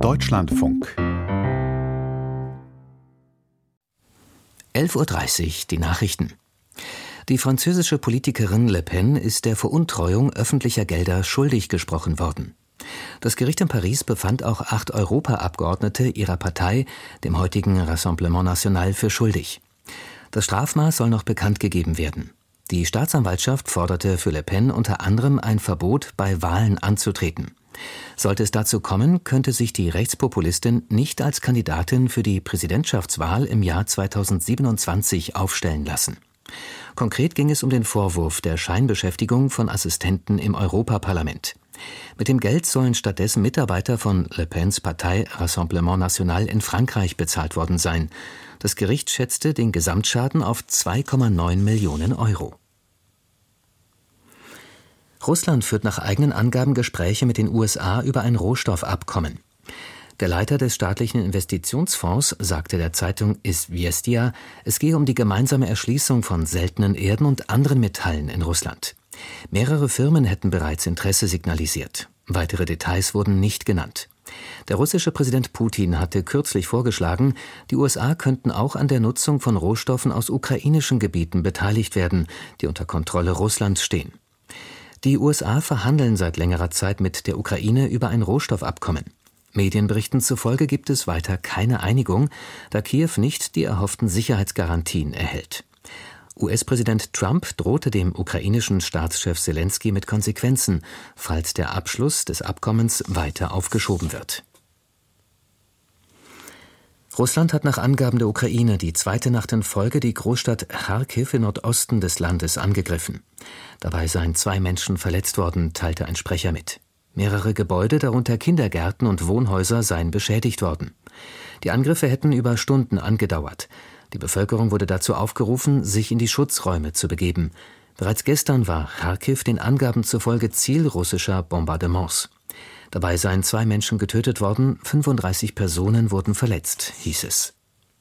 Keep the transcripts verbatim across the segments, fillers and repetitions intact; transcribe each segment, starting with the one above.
Deutschlandfunk. elf Uhr dreißig, die Nachrichten. Die französische Politikerin Le Pen ist der Veruntreuung öffentlicher Gelder schuldig gesprochen worden. Das Gericht in Paris befand auch acht Europaabgeordnete ihrer Partei, dem heutigen Rassemblement National, für schuldig. Das Strafmaß soll noch bekannt gegeben werden. Die Staatsanwaltschaft forderte für Le Pen unter anderem ein Verbot, bei Wahlen anzutreten. Sollte es dazu kommen, könnte sich die Rechtspopulistin nicht als Kandidatin für die Präsidentschaftswahl im Jahr zweitausendsiebenundzwanzig aufstellen lassen. Konkret ging es um den Vorwurf der Scheinbeschäftigung von Assistenten im Europaparlament. Mit dem Geld sollen stattdessen Mitarbeiter von Le Pens Partei Rassemblement National in Frankreich bezahlt worden sein. Das Gericht schätzte den Gesamtschaden auf zwei Komma neun Millionen Euro. Russland führt nach eigenen Angaben Gespräche mit den U S A über ein Rohstoffabkommen. Der Leiter des staatlichen Investitionsfonds sagte der Zeitung Izvestia, es gehe um die gemeinsame Erschließung von seltenen Erden und anderen Metallen in Russland. Mehrere Firmen hätten bereits Interesse signalisiert. Weitere Details wurden nicht genannt. Der russische Präsident Putin hatte kürzlich vorgeschlagen, die U S A könnten auch an der Nutzung von Rohstoffen aus ukrainischen Gebieten beteiligt werden, die unter Kontrolle Russlands stehen. Die U S A verhandeln seit längerer Zeit mit der Ukraine über ein Rohstoffabkommen. Medienberichten zufolge gibt es weiter keine Einigung, da Kiew nicht die erhofften Sicherheitsgarantien erhält. U S-Präsident Trump drohte dem ukrainischen Staatschef Selensky mit Konsequenzen, falls der Abschluss des Abkommens weiter aufgeschoben wird. Russland hat nach Angaben der Ukraine die zweite Nacht in Folge die Großstadt Charkiw im Nordosten des Landes angegriffen. Dabei seien zwei Menschen verletzt worden, teilte ein Sprecher mit. Mehrere Gebäude, darunter Kindergärten und Wohnhäuser, seien beschädigt worden. Die Angriffe hätten über Stunden angedauert. Die Bevölkerung wurde dazu aufgerufen, sich in die Schutzräume zu begeben. Bereits gestern war Charkiw den Angaben zufolge Ziel russischer Bombardements. Dabei seien zwei Menschen getötet worden, fünfunddreißig Personen wurden verletzt, hieß es.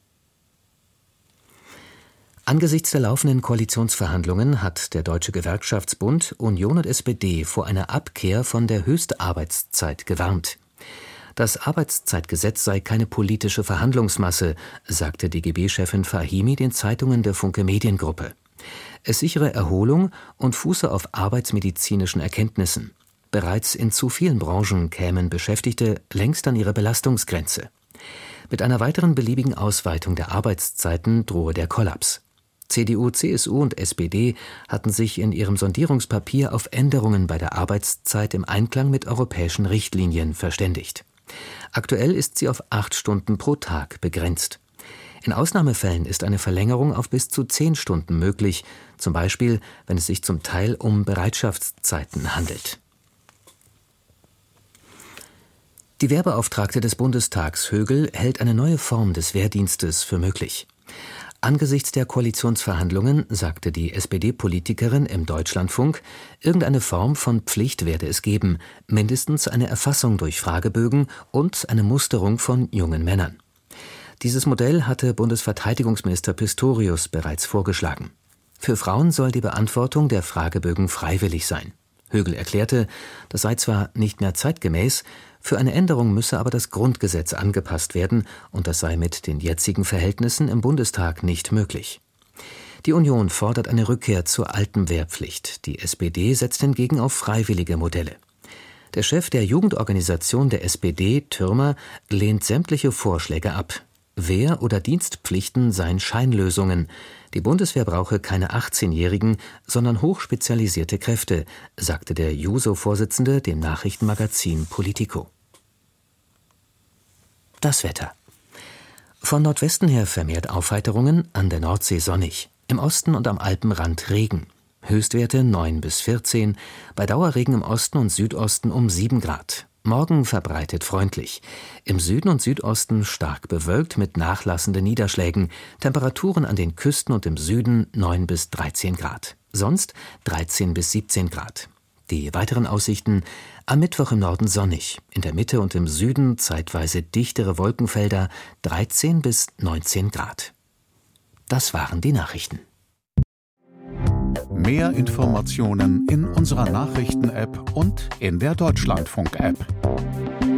Angesichts der laufenden Koalitionsverhandlungen hat der Deutsche Gewerkschaftsbund, Union und S P D vor einer Abkehr von der Höchstarbeitszeit gewarnt. Das Arbeitszeitgesetz sei keine politische Verhandlungsmasse, sagte D G B-Chefin Fahimi den Zeitungen der Funke Mediengruppe. Es sichere Erholung und fuße auf arbeitsmedizinischen Erkenntnissen. Bereits in zu vielen Branchen kämen Beschäftigte längst an ihre Belastungsgrenze. Mit einer weiteren beliebigen Ausweitung der Arbeitszeiten drohe der Kollaps. C D U, C S U und S P D hatten sich in ihrem Sondierungspapier auf Änderungen bei der Arbeitszeit im Einklang mit europäischen Richtlinien verständigt. Aktuell ist sie auf acht Stunden pro Tag begrenzt. In Ausnahmefällen ist eine Verlängerung auf bis zu zehn Stunden möglich, zum Beispiel, wenn es sich zum Teil um Bereitschaftszeiten handelt. Die Wehrbeauftragte des Bundestags, Högel, hält eine neue Form des Wehrdienstes für möglich. Angesichts der Koalitionsverhandlungen sagte die S P D-Politikerin im Deutschlandfunk, irgendeine Form von Pflicht werde es geben, mindestens eine Erfassung durch Fragebögen und eine Musterung von jungen Männern. Dieses Modell hatte Bundesverteidigungsminister Pistorius bereits vorgeschlagen. Für Frauen soll die Beantwortung der Fragebögen freiwillig sein. Högel erklärte, das sei zwar nicht mehr zeitgemäß, für eine Änderung müsse aber das Grundgesetz angepasst werden und das sei mit den jetzigen Verhältnissen im Bundestag nicht möglich. Die Union fordert eine Rückkehr zur alten Wehrpflicht. Die S P D setzt hingegen auf freiwillige Modelle. Der Chef der Jugendorganisation der S P D, Thürmer, lehnt sämtliche Vorschläge ab. Wehr- oder Dienstpflichten seien Scheinlösungen. Die Bundeswehr brauche keine achtzehnjährigen, sondern hochspezialisierte Kräfte, sagte der Juso-Vorsitzende dem Nachrichtenmagazin Politico. Das Wetter. Von Nordwesten her vermehrt Aufheiterungen, an der Nordsee sonnig. Im Osten und am Alpenrand Regen. Höchstwerte neun bis vierzehn, bei Dauerregen im Osten und Südosten um sieben Grad. Morgen verbreitet freundlich. Im Süden und Südosten stark bewölkt mit nachlassenden Niederschlägen. Temperaturen an den Küsten und im Süden neun bis dreizehn Grad. Sonst dreizehn bis siebzehn Grad. Die weiteren Aussichten: am Mittwoch im Norden sonnig, in der Mitte und im Süden zeitweise dichtere Wolkenfelder, dreizehn bis neunzehn Grad. Das waren die Nachrichten. Mehr Informationen in unserer Nachrichten-App und in der Deutschlandfunk-App.